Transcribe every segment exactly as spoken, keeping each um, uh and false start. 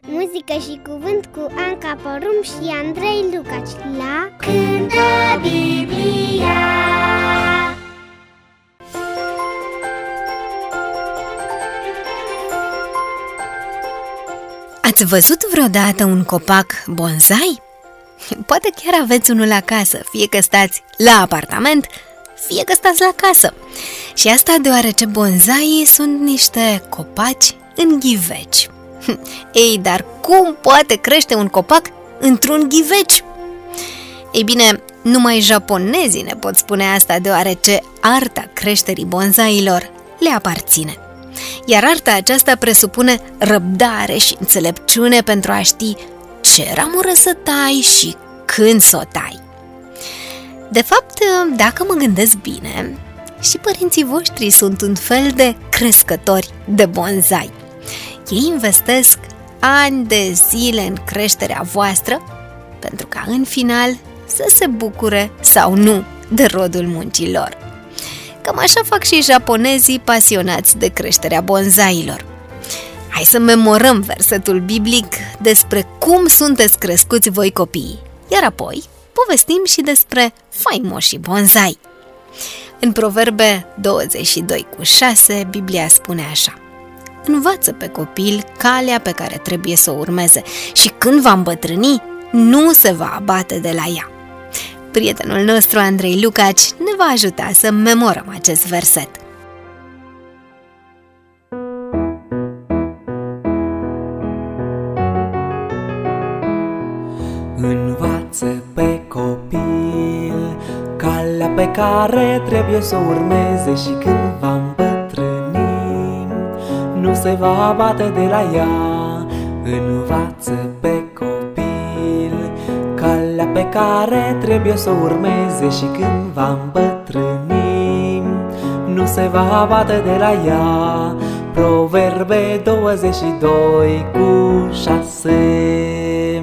Muzică și cuvânt cu Anca Porum și Andrei Lucaci la Cântă Biblia. Ați văzut vreodată un copac bonsai? Poate chiar aveți unul acasă, fie că stați la apartament, fie că stați la casă. Și asta deoarece bonsaii sunt niște copaci în ghiveci. Ei, dar cum poate crește un copac într-un ghiveci? Ei bine, numai japonezii ne pot spune asta, deoarece arta creșterii bonsailor le aparține. Iar arta aceasta presupune răbdare și înțelepciune pentru a ști ce ramură să tai și când să o tai. De fapt, dacă mă gândesc bine, și părinții voștri sunt un fel de crescători de bonsai. Ei investesc ani de zile în creșterea voastră pentru ca în final să se bucure sau nu de rodul muncii lor. Cam așa fac și japonezii pasionați de creșterea bonsailor. Hai să memorăm versetul biblic despre cum sunteți crescuți voi copiii, iar apoi povestim și despre faimoșii bonsai. În Proverbe douăzeci și doi cu șase, Biblia spune așa: învață pe copil calea pe care trebuie să o urmeze și când va îmbătrâni, nu se va abate de la ea. Prietenul nostru Andrei Lucaci ne va ajuta să memorăm acest verset. Învață pe copil calea pe care trebuie să o urmeze și când va îmbătrâni, nu se va abate de la ea. Învață pe copil calea pe care trebuie să o urmeze și când va îmbătrâni, nu se va abate de la ea. Proverbe douăzeci și doi cu șase.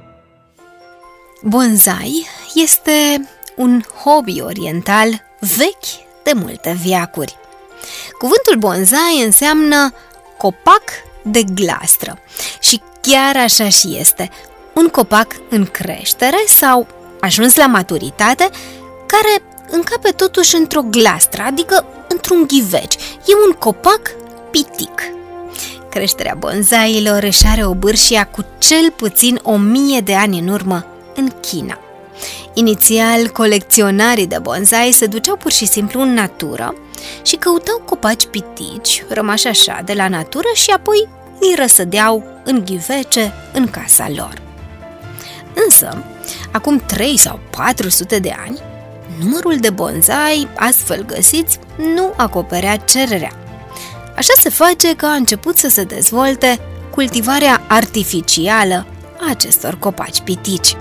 Bonsai este un hobby oriental vechi de multe veacuri. Cuvântul bonsai înseamnă copac de glastră și chiar așa și este, un copac în creștere sau ajuns la maturitate care încape totuși într-o glastră, adică într-un ghiveci. E un copac pitic. Creșterea bonsailor își are obârșia cu cel puțin o mie de ani în urmă în China. Inițial, colecționarii de bonsai se duceau pur și simplu în natură și căutau copaci pitici, rămași așa de la natură, și apoi îi răsădeau în ghivece în casa lor. Însă, acum trei sau patru sute de ani, numărul de bonsai astfel găsiți nu acoperea cererea. Așa se face că a început să se dezvolte cultivarea artificială a acestor copaci pitici.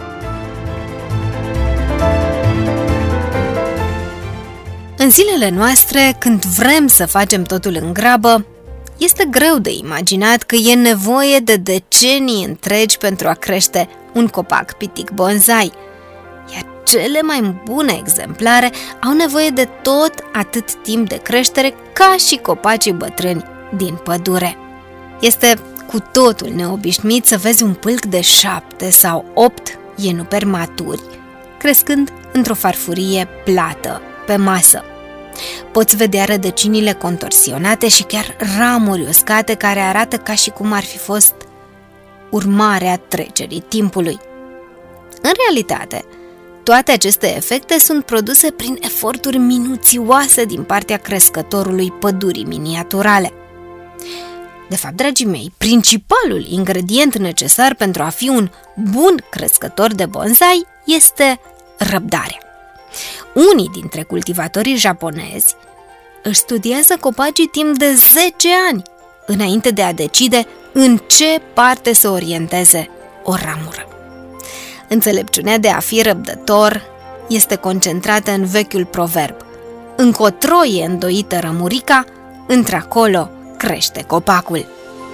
În zilele noastre, când vrem să facem totul în grabă, este greu de imaginat că e nevoie de decenii întregi pentru a crește un copac pitic bonsai, iar cele mai bune exemplare au nevoie de tot atât timp de creștere ca și copacii bătrâni din pădure. Este cu totul neobișnuit să vezi un pâlc de șapte sau opt ienuperi maturi crescând într-o farfurie plată pe masă. Poți vedea rădăcinile contorsionate și chiar ramuri uscate care arată ca și cum ar fi fost urmarea trecerii timpului. În realitate, toate aceste efecte sunt produse prin eforturi minuțioase din partea crescătorului pădurii miniaturale. De fapt, dragii mei, principalul ingredient necesar pentru a fi un bun crescător de bonsai este răbdarea. Unii dintre cultivatorii japonezi își studiază copacii timp de zece ani înainte de a decide în ce parte să orienteze o ramură. Înțelepciunea de a fi răbdător este concentrată în vechiul proverb: încotro e îndoită rămurica, într-acolo crește copacul.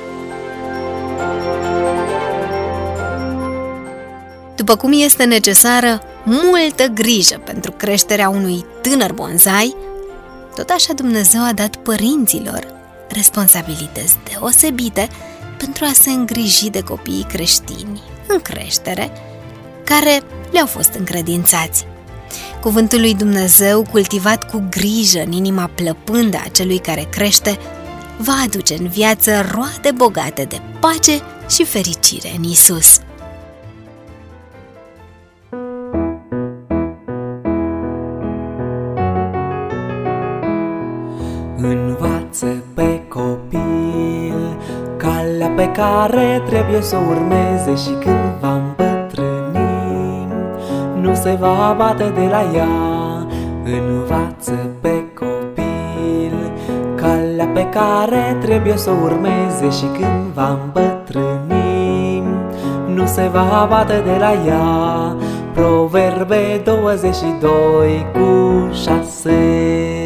După cum este necesară multă grijă pentru creșterea unui tânăr bonsai, tot așa Dumnezeu a dat părinților responsabilități deosebite pentru a se îngriji de copiii creștini în creștere, care le-au fost încredințați. Cuvântul lui Dumnezeu, cultivat cu grijă în inima plăpândă a celui care crește, va aduce în viață roade bogate de pace și fericire în Iisus. Învață pe copil calea pe care trebuie să o urmeze și când va îmbătrâni nu se va abate de la ea. Învață pe copil calea pe care trebuie să o urmeze și când va îmbătrâni nu se va abate de la ea. Proverbe douăzeci și doi cu șase.